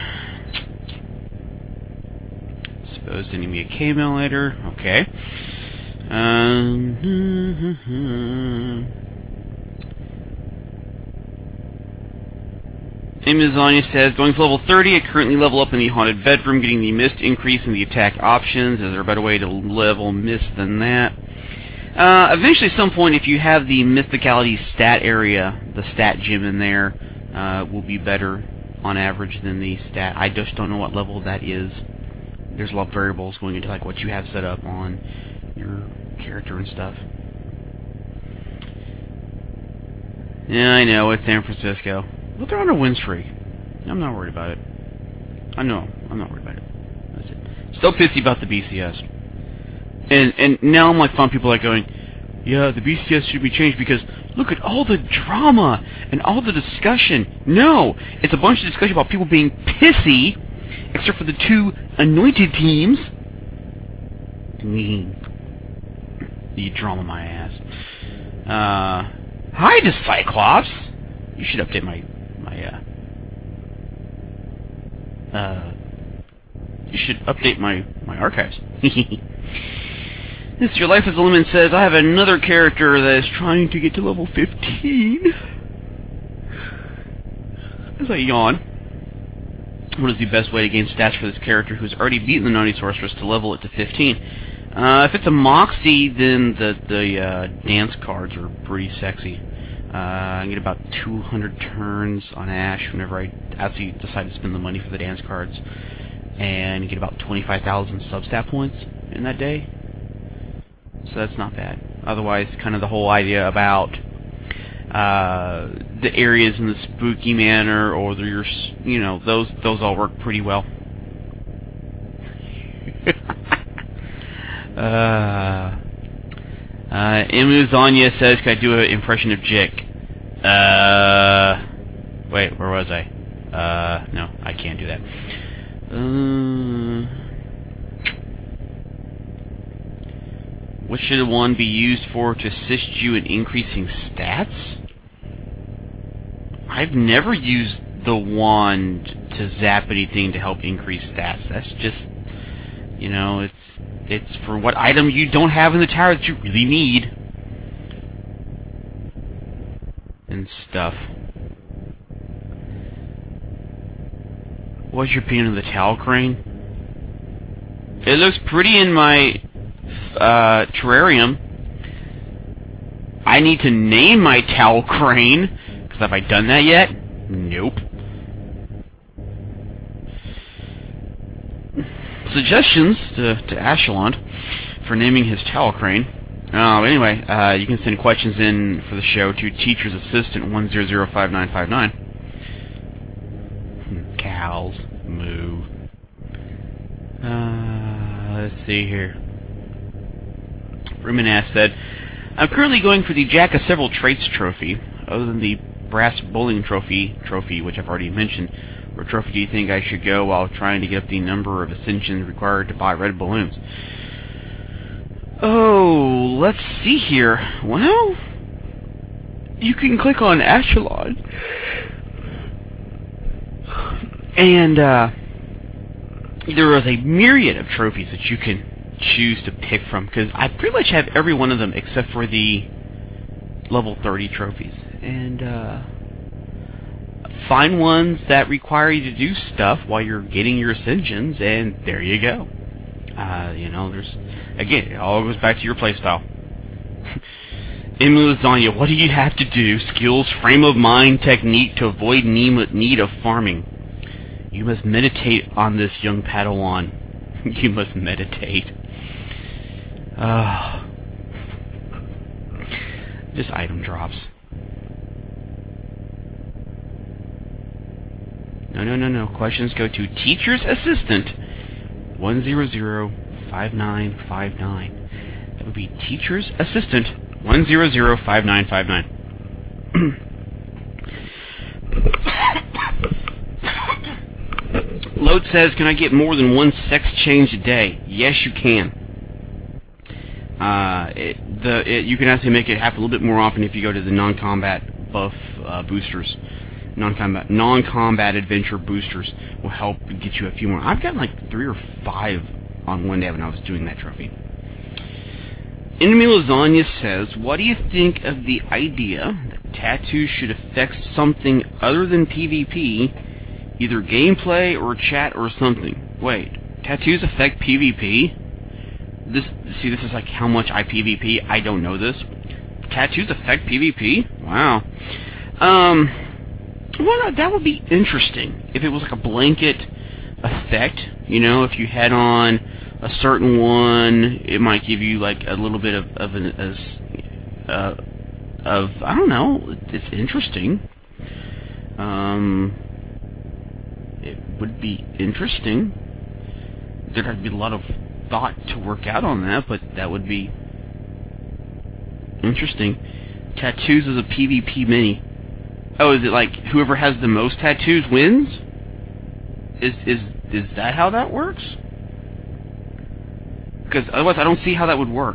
Supposed enemy a K-mail later. Okay. Um, Amazania says, going for level thirty, I currently level up in the haunted bedroom, getting the mist increase in the attack options. Is there a better way to level mist than that? Uh, eventually, at some point, if you have the Mysticality stat area, the stat gem in there, uh, will be better on average than the stat. I just don't know what level that is. There's a lot of variables going into like what you have set up on your character and stuff. Yeah, I know, it's San Francisco. But they're on a win streak. I'm not worried about it. I know, I'm not worried about it. That's it. Still pissy about the B C S. And and now I'm like fun people like going, yeah, the B C S should be changed because look at all the drama and all the discussion. No, it's a bunch of discussion about people being pissy, except for the two anointed teams. You drama my ass. Uh, hi to Cyclops. You should update my my uh uh. You should update my my archives. This Your Life as a Lemon says, I have another character that is trying to get to level fifteen. As I yawn. What is the best way to gain stats for this character who's already beaten the Naughty Sorceress to level it to fifteen? Uh, if it's a Moxie, then the, the uh, dance cards are pretty sexy. Uh, I get about two hundred turns on Ash whenever I actually decide to spend the money for the dance cards. And you get about twenty-five thousand substat points in that day. So that's not bad. Otherwise, kind of the whole idea about uh, the areas in the spooky manor, or your, you know, those those all work pretty well. uh, uh, Imuzanya says, can I do an impression of Jick? Uh, wait, where was I? Uh, no, I can't do that. Uh, what should one be used for to assist you in increasing stats? I've never used the wand to zap anything to help increase stats. That's just, you know, it's it's for what item you don't have in the tower that you really need. And stuff. What's your opinion of the Towel Crane? It looks pretty in my uh, terrarium. I need to name my Towel Crane, because have I done that yet? Nope. Suggestions to, to Ashelon for naming his Towel Crane. Uh, anyway, uh, you can send questions in for the show to Teacher's Assistant one zero zero five nine five nine. Cows. Moo. Uh, let's see here. Ruminass said, I'm currently going for the Jack of Several Traits trophy. Other than the Brass Bowling Trophy, trophy which I've already mentioned, what trophy do you think I should go while trying to get up the number of ascensions required to buy red balloons? Oh, let's see here. Well, you can click on Ashelon. And, uh, there is a myriad of trophies that you can choose to pick from, because I pretty much have every one of them except for the level thirty trophies. And, uh, find ones that require you to do stuff while you're getting your ascensions, and there you go. Uh, you know, there's, again, it all goes back to your playstyle. In Lasagna, what do you have to do? Skills, frame of mind, technique to avoid need of farming. You must meditate on this, young Padawan. You must meditate. Uh, just item drops. No, no, no, no. Questions go to Teacher's Assistant one zero zero five nine five nine. That would be Teacher's Assistant one zero zero five nine five nine. Load says, can I get more than one sex change a day? Yes, you can. Uh, it, the it, you can actually make it happen a little bit more often if you go to the non-combat buff uh, boosters. Non-combat, non-combat adventure boosters will help get you a few more. I've got like three or five on one day when I was doing that trophy. Enemy Lasagna says, what do you think of the idea that tattoos should affect something other than PvP, either gameplay or chat or something? Wait, tattoos affect PvP? This, see, this is like how much I PvP. I don't know this. Tattoos affect PvP? Wow. Um... Well, that would be interesting if it was like a blanket effect. You know, if you had on a certain one, it might give you like a little bit of of an as uh, of I don't know. It's interesting. Um, it would be interesting. There'd have to be a lot of thought to work out on that, but that would be interesting. Tattoos is a PvP mini. Oh, is it like whoever has the most tattoos wins? Is is is that how that works? Because otherwise I don't see how that would work.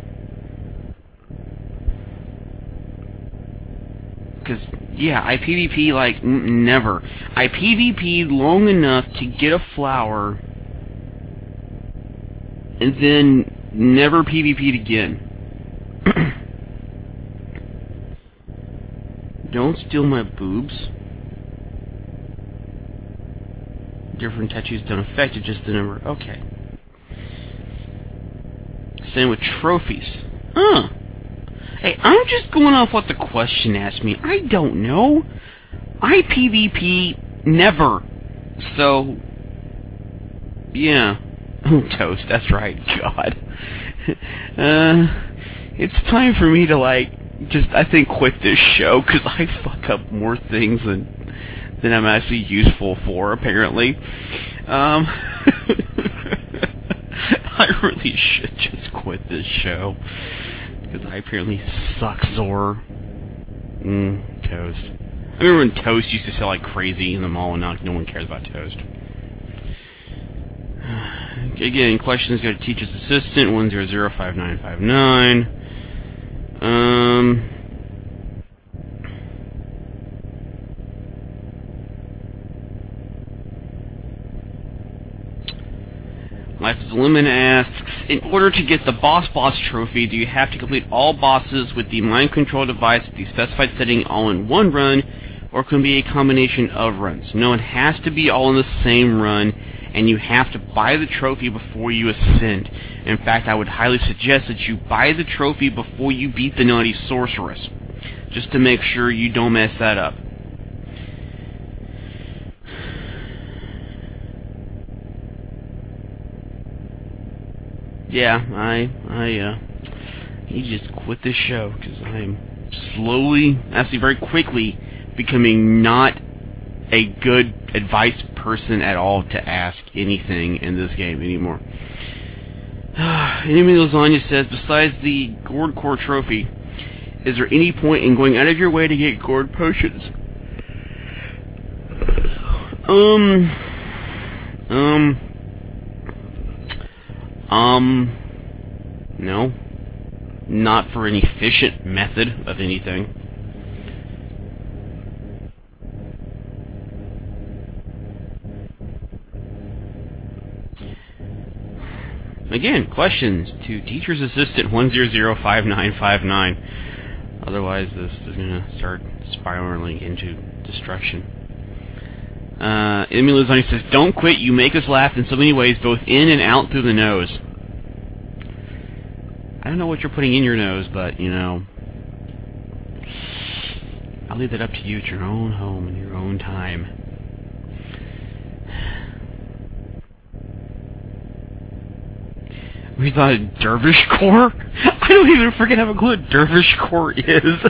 Because, yeah, I PvP like n never. I PvP'd long enough to get a flower and then never PvP'd again. Don't steal my boobs. Different tattoos don't affect it, just the number. Okay. Same with trophies. Huh. Hey, I'm just going off what the question asked me. I don't know. I PvP never. So, yeah. Oh, Toast, that's right. God. Uh, it's time for me to, like, just, I think, quit this show, because I fuck up more things than than I'm actually useful for, apparently. Um, I really should just quit this show. Because I apparently suck sore. Mmm, Toast. I remember when Toast used to sell like crazy in the mall, and now no one cares about Toast. Again, questions go to Teacher's Assistant, one zero zero five nine five nine. Um... Life is a Lemon asks, in order to get the Boss Boss trophy, do you have to complete all bosses with the mind control device at the specified setting all in one run, or can it be a combination of runs? No, it has to be all in the same run, and you have to buy the trophy before you ascend. In fact, I would highly suggest that you buy the trophy before you beat the Naughty Sorceress, just to make sure you don't mess that up. Yeah, I, I, uh, you just quit this show, because I'm slowly, actually very quickly, becoming not a good advice person at all to ask anything in this game anymore. Enemy Lasagna says, besides the Gourd Core trophy, is there any point in going out of your way to get Gourd Potions? Um, um, um, no. Not for an efficient method of anything. Again, questions to Teacher's Assistant one zero zero five nine five nine. Otherwise, this is going to start spiraling into destruction. Uh, Enemy Lasagna says, don't quit, you make us laugh in so many ways, both in and out through the nose. I don't know what you're putting in your nose, but, you know, I'll leave that up to you at your own home in your own time. We thought of Dervish Core? I don't even freaking have a clue what Dervish Core is.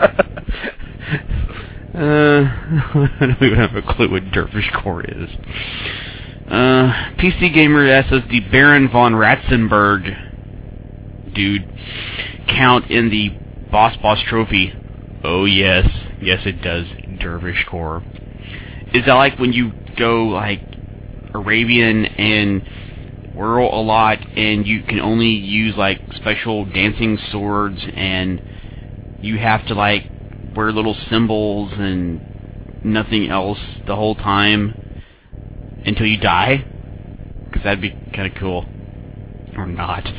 uh, I don't even have a clue what Dervish Core is. Uh, P C Gamer asks, does the Baron von Ratzenberg dude count in the Boss Boss trophy? Oh yes, yes it does, Dervish Core. Is that like when you go like Arabian and whirl a lot and you can only use like special dancing swords and you have to like wear little symbols and nothing else the whole time until you die? Because that'd be kind of cool. Or not.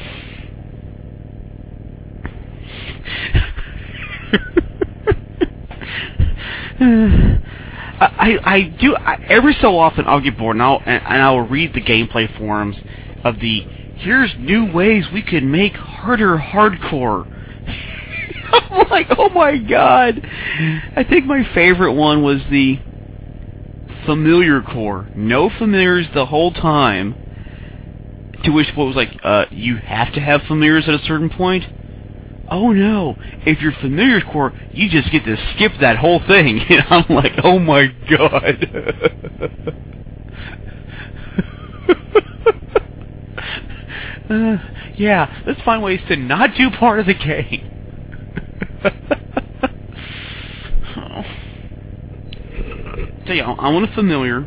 I, I do, I, every so often I'll get bored and I'll, and, and I'll read the gameplay forums of the, here's new ways we can make harder hardcore. I'm like, oh my god. I think my favorite one was the familiar core. No familiars the whole time. To which what was like, uh, you have to have familiars at a certain point? Oh no, if you're familiar core, you just get to skip that whole thing. And I'm like, oh my god. uh, yeah, let's find ways to not do part of the game. Oh. Tell you, I want a familiar.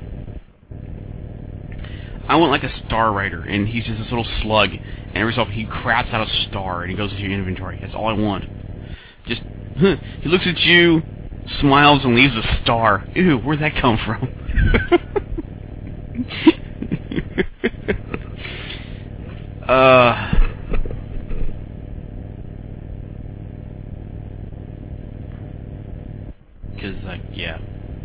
I want like a Star Rider, and he's just this little slug, and every so often he crafts out a star, and he goes into your inventory. That's all I want. Just, huh, he looks at you, smiles, and leaves a star. Ew, where'd that come from? uh... Because, like, yeah.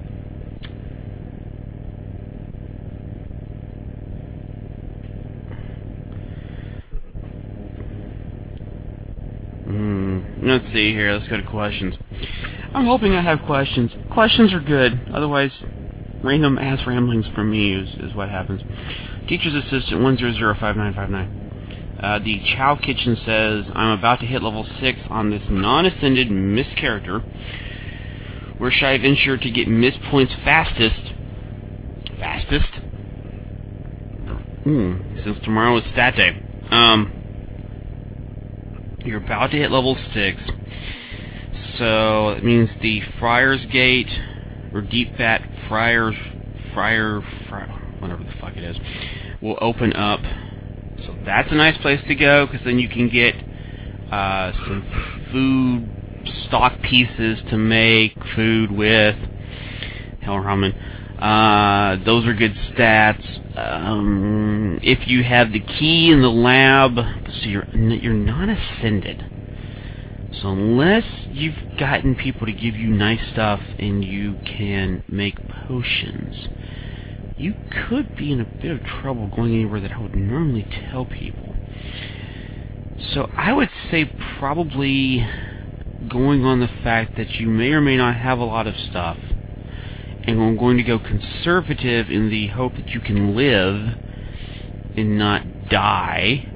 Hmm. Let's see here. Let's go to questions. I'm hoping I have questions. Questions are good. Otherwise, random ass ramblings from me is, is what happens. Teacher's Assistant one zero zero five nine five nine. Uh, the Chow Kitchen says, I'm about to hit level six on this non-ascended Miss character. Where should I venture to get Miss points fastest? Fastest? Hmm, since tomorrow is stat day. Um, you're about to hit level six. So, it means the Friar's Gate, or Deep Fat Friars, Friar, Friar, whatever the fuck it is, will open up. So that's a nice place to go, because then you can get uh, some food stock pieces to make food with. Hell, ramen. Uh, those are good stats. Um, if you have the key in the lab, so you're you're not ascended. So unless you've gotten people to give you nice stuff and you can make potions, you could be in a bit of trouble going anywhere that I would normally tell people. So I would say probably going on the fact that you may or may not have a lot of stuff, and I'm going to go conservative in the hope that you can live and not die.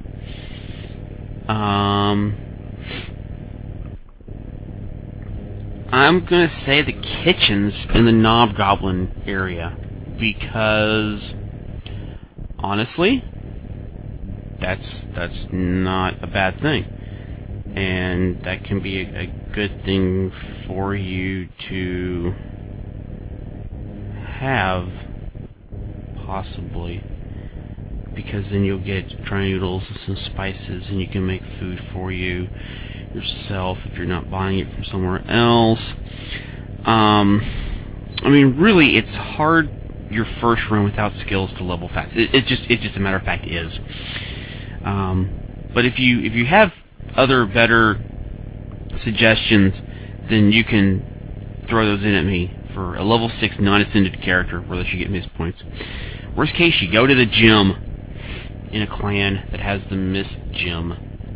Um, I'm going to say the kitchen's in the Knobgoblin area, because honestly, that's that's not a bad thing, and that can be a, a good thing for you to have, possibly, because then you'll get dry noodles and some spices, and you can make food for you yourself if you're not buying it from somewhere else. Um, I mean, really, it's hard your first run without skills to level fast. It, it just, it just a matter of fact is. Um, but if you if you have other better suggestions, then you can throw those in at me for a level six non-ascended character where they should get missed points. Worst case, you go to the gym in a clan that has the missed gym.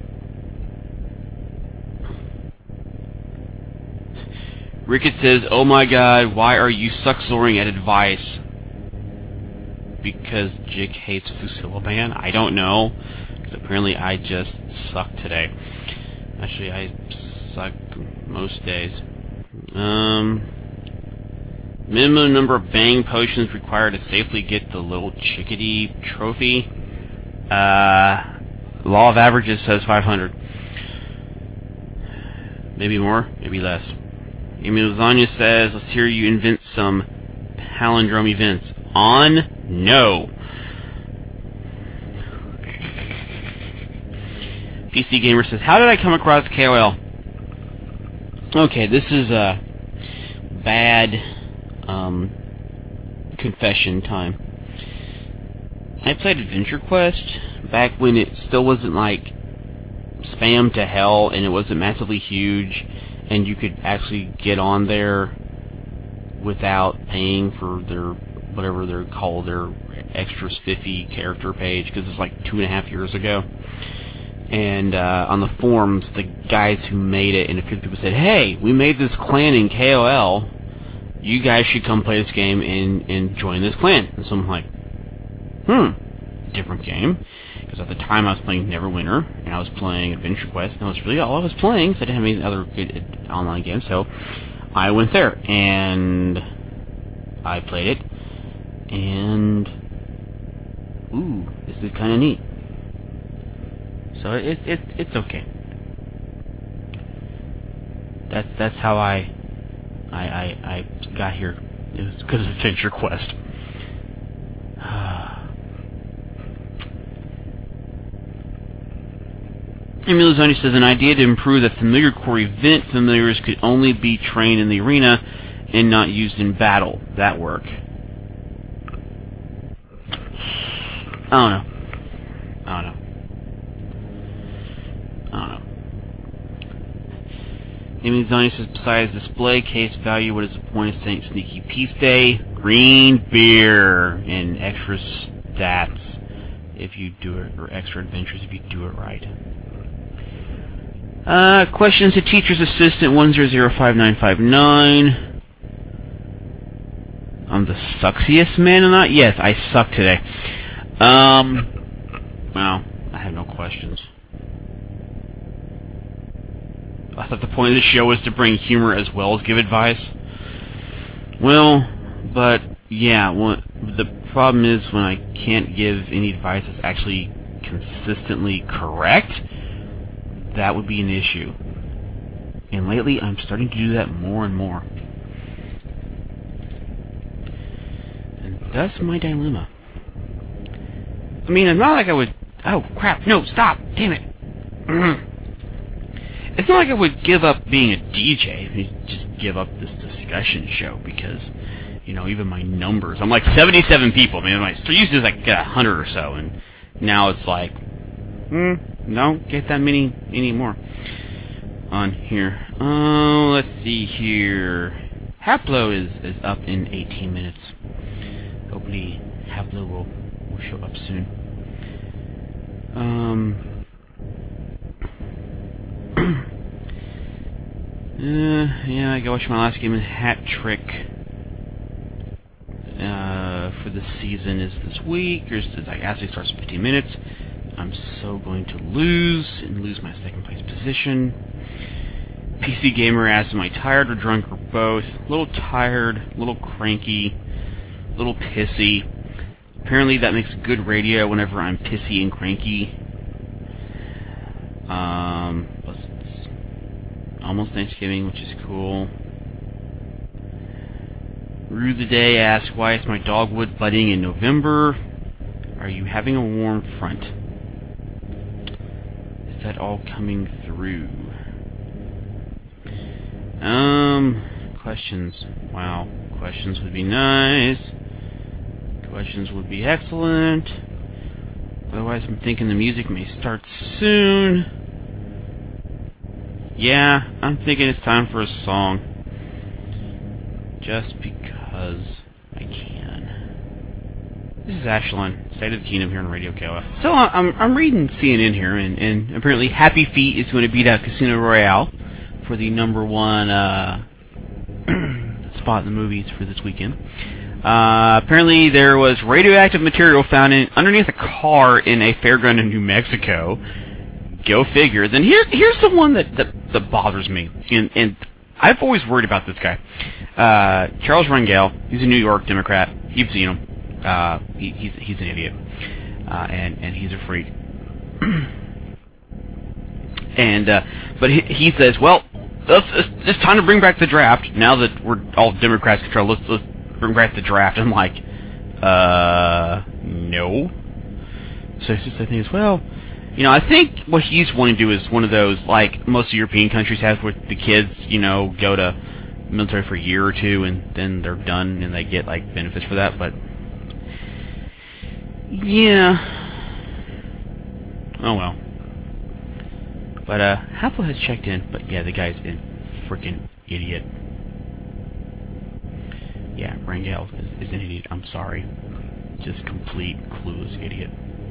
Rickett says, "Oh my god, why are you suck-soaring at advice?" Because Jig hates Fusilaban? I don't know. Because apparently I just suck today. Actually, I suck most days. Um, minimum number of bang potions required to safely get the little chickadee trophy. Uh, Law of Averages says five hundred. Maybe more, maybe less. Emil Lasagna says, let's hear you invent some palindrome events. On? No. P C Gamer says, how did I come across K O L? Okay, this is a bad um, confession time. I played Adventure Quest back when it still wasn't like spam to hell and it wasn't massively huge, and you could actually get on there without paying for their, whatever they're called, their extra spiffy character page, because it's like two and a half years ago. And uh, on the forums, the guys who made it and a few people said, hey, we made this clan in K O L, you guys should come play this game and, and join this clan. And so I'm like, hmm, different game. Because at the time I was playing Neverwinter, and I was playing Adventure Quest, and that was really all I was playing, so I didn't have any other good online games, so I went there, and I played it, and ooh, this is kind of neat. So it, it, it's okay. That's that's how I I I, I got here. It was because of Adventure Quest. Emil Lasagna says, an idea to improve the familiar core event. Familiars could only be trained in the arena and not used in battle. That work? I don't know. I don't know. I don't know. Emil Lasagna says, besides display case value, what is the point of Saint Sneaky Peace Day? Green beer and extra stats if you do it, or extra adventures if you do it right. Uh, questions to Teacher's Assistant one zero zero five nine five nine. I'm the suckiest man or not? Yes, I suck today. Um, well, I have no questions. I thought the point of the show was to bring humor as well as give advice. Well, but Yeah, well, the problem is when I can't give any advice that's actually consistently correct, that would be an issue. And lately, I'm starting to do that more and more. And that's my dilemma. I mean, it's not like I would... Oh, crap, no, stop, damn it. It's not like I would give up being a D J, I mean, just give up this discussion show, because, you know, even my numbers, I'm like seventy-seven people, man, I used to like get one hundred or so, and now it's like, hmm, no, get that many anymore on here. Oh, let's see here. Haplo is, is up in eighteen minutes. Hopefully Haplo will, will show up soon. Um... Uh, yeah, I watched my last game in Hat Trick uh, for the season is this week. There's, it actually starts in fifteen minutes. I'm so going to lose and lose my second place position. P C Gamer asks, am I tired or drunk or both? A little tired, a little cranky, a little pissy. Apparently that makes good radio whenever I'm pissy and cranky. Um, it's, it's almost Thanksgiving, which is cool. Rue the Day asks, why is my dogwood budding in November? Are you having a warm front? Is that all coming through? Um, questions. Wow, questions would be nice. Questions would be excellent. Otherwise, I'm thinking the music may start soon. Yeah, I'm thinking it's time for a song. Just because I can. This is Ashlon, State of the Kingdom here on Radio K O F. So I'm I'm reading C N N here, and, and apparently Happy Feet is going to beat out Casino Royale for the number one uh, spot in the movies for this weekend. Uh, apparently there was radioactive material found in underneath a car in a fairground in New Mexico. Go figure. Then here, here's the one that, that, that bothers me, and, and I've always worried about this guy. Uh, Charles Rangel, he's a New York Democrat. You've seen him. Uh, he, he's he's an idiot, uh, and and he's a freak. and uh, but he, he says, well, let's, it's, it's time to bring back the draft. Now that we're all Democrats control, let's let's bring back the draft. I'm like, uh, no. So it's just the thing is, well. You know, I think what he's wanting to do is one of those, like most European countries have, where the kids, you know, go to military for a year or two and then they're done and they get, like, benefits for that, but... Yeah. Oh, well. But, uh, Haplo has checked in, but yeah, the guy's a freaking idiot. Yeah, Rangel is, is an idiot, I'm sorry. Just complete, clueless idiot.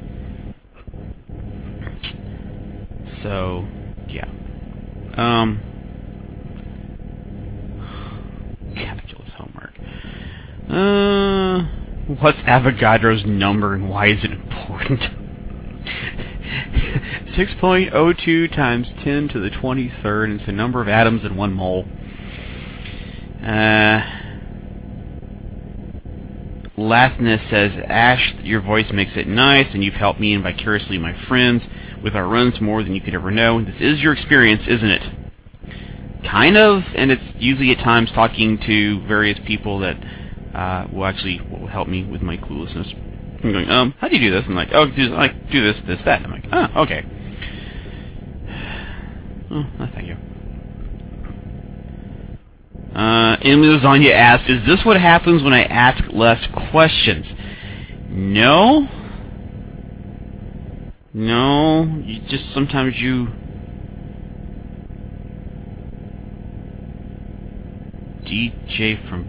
So, yeah. Um, calculus homework. Uh, what's Avogadro's number and why is it important? six point oh two times ten to the twenty-third is the number of atoms in one mole. Uh, Lastness says, Ash, your voice makes it nice, and you've helped me and vicariously my friends with our runs more than you could ever know. This is your experience, isn't it? Kind of, and it's usually at times talking to various people that uh, will actually will help me with my cluelessness. I'm going, um, how do you do this? I'm like, oh, do, like, do this, this, that. And I'm like, oh, okay. Oh, oh, thank you. Uh, Emily Lasagna asked, is this what happens when I ask less questions? No. No. You just, sometimes you... D J from...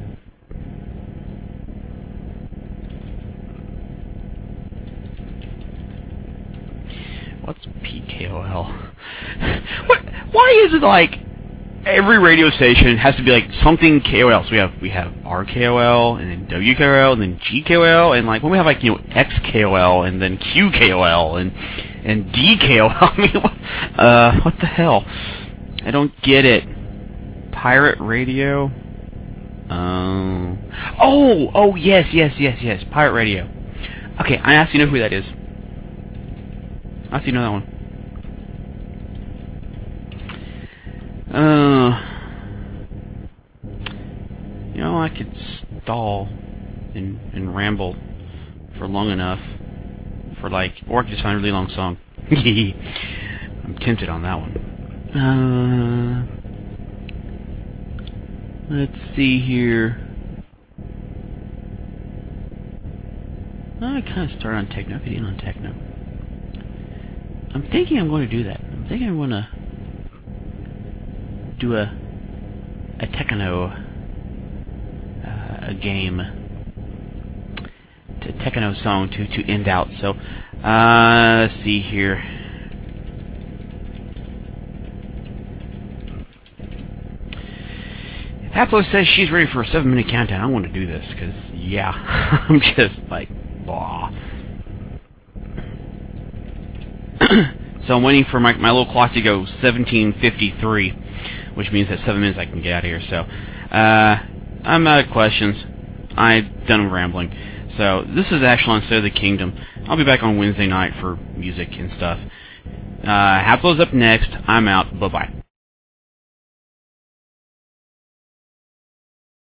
What's P K O L? What? Why is it like... Every radio station has to be like something K O L. So we have we have R K O L and then W K O L and then G K O L and like when we have like you know X K O L and then Q K O L and and D K O L. I mean, what, uh, what the hell? I don't get it. Pirate radio. Oh. Oh, oh, yes, yes, yes, yes. Pirate Radio. Okay, I actually know who that is. I actually know that one. Uh, you know, I could stall and, and ramble for long enough for like, or I could just find a really long song. I'm tempted on that one. Uh, let's see here. I kind of started on techno. I could end on techno. I'm thinking I'm going to do that. I'm thinking I'm going to do a a techno uh, a game, a techno song to to end out. So uh, let's see here. If Haplo says she's ready for a seven minute countdown, I want to do this because yeah, I'm just like blah. So I'm waiting for my my little clock to go seventeen fifty-three, which means that seven minutes I can get out of here. So uh, I'm out of questions. I'm done rambling. So this is Ashlon, State of the Kingdom. I'll be back on Wednesday night for music and stuff. Uh, Haplo's up next. I'm out. Bye bye.